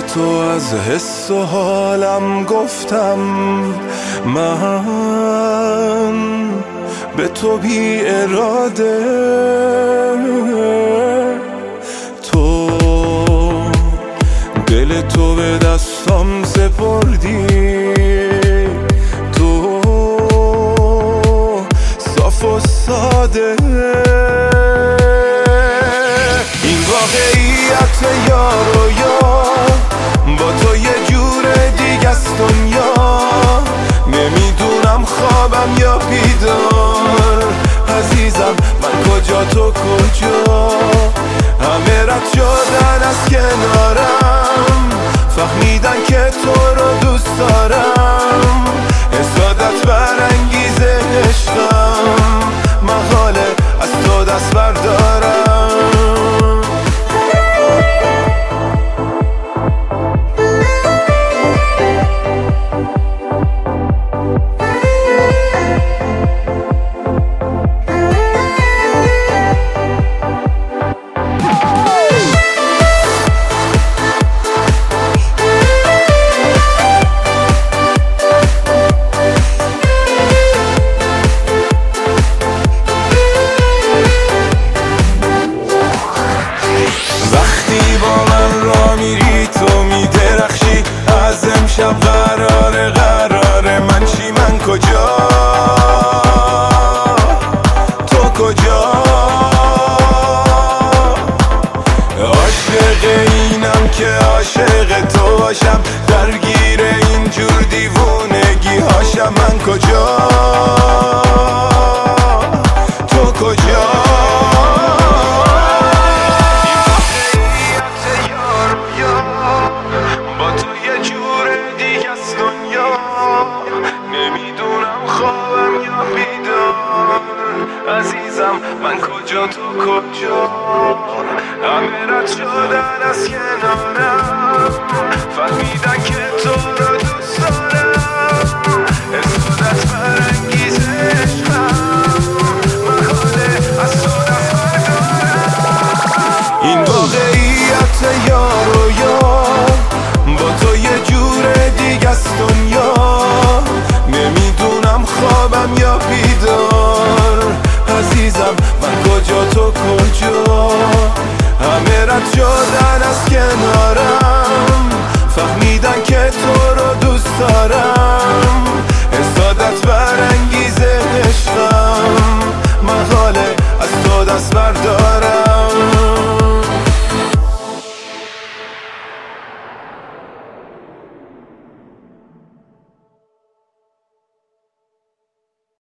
تو از حس و حالم گفتم، من به تو بی اراده. تو دل تو به دستم سپردی، تو صاف و ساده. این واقعیت یار و یار، با تو یه جور دیگه است دنیا. نمیدونم خوابم یا بیدار، عزیزم من کجا تو کجا. همه رد شدن از کنارم، فهمیدن که تو رو دوست دارم. حسادت برانگیز عشقم، محاله از تو دست بردارم. امشب قراره من چی، من کجا، تو کجا. عاشق اینم که عاشق تو باشم، درگیر اینجور دیوونگی هاشم. من کجا، تو کجا. عزیزم من کجا تو کجا. همه رد شدن از کنارم، فهمیدن که تو رو دوست دارم. حسادت برانگیز عشقم، محاله از تو دست بردارم. این واقعیت یار و یار، با تو یه جور دیگه است دنیا. نمیدونم خوابم یا بیدار، عزیزم من کجا تو کجا. همه رد شدن از کنارم، فهمیدن که تو رو دوست دارم.